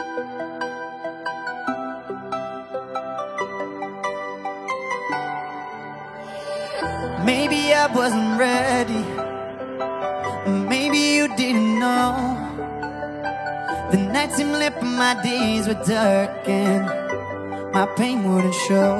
Maybe I wasn't ready, maybe you didn't know. The nights seemed lit but my days were dark and my pain wouldn't show.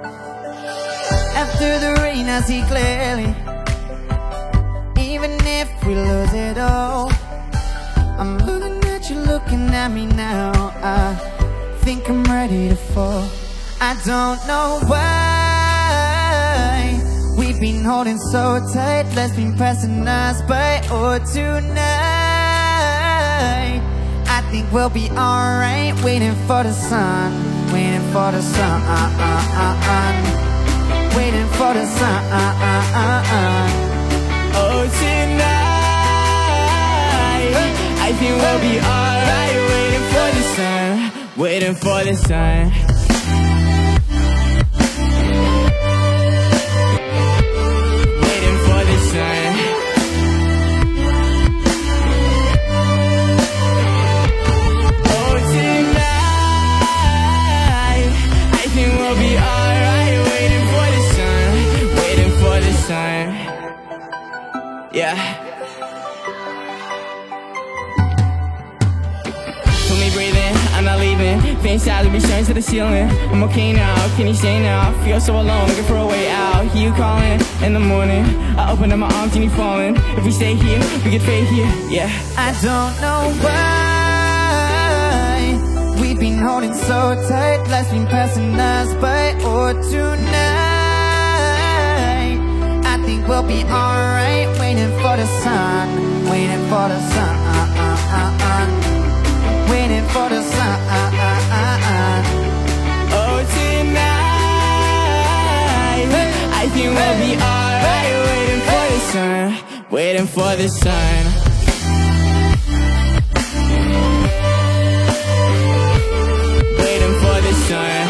After the rain I see clearly, even if we lose it all. I'm looking at you, looking at me now. I think I'm ready to fall. I don't know why we've been holding so tight. Let's be passing us by. Oh, tonight I think we'll be alright. Waiting for the sun, waiting for the sun, waiting for the sun. Oh, tonight I think we'll be alright. Waiting for the sun, waiting for the sun. Yeah. Feel me breathing, I'm not leaving. Faint silence return to the ceiling. I'm okay now, can you stay now? I feel so alone, looking for a way out. Hear you calling in the morning. I open up my arms and you falling. If we stay here, we can fade here, yeah. I don't know why we've been holding so tight. Life's been passing us by. Or tonight I think we'll be alright. Waiting for the sun, waiting for the sun, waiting for the sun. Oh, tonight I think we'll be alright. Waiting for the sun, waiting for the sun. Waiting for the sun.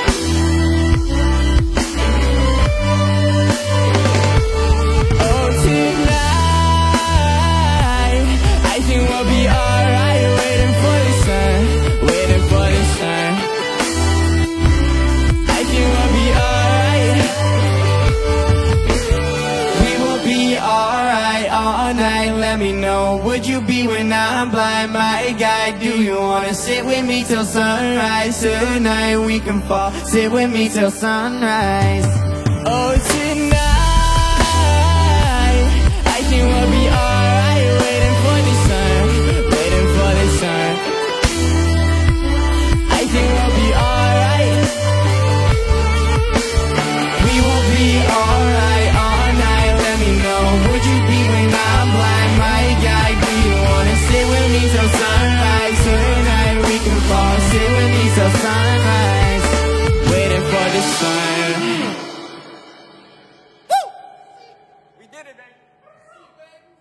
Let me know, would you be when I'm blind, my guide? Do you wanna sit with me till sunrise? Tonight we can fall, sit with me till sunrise. Oh,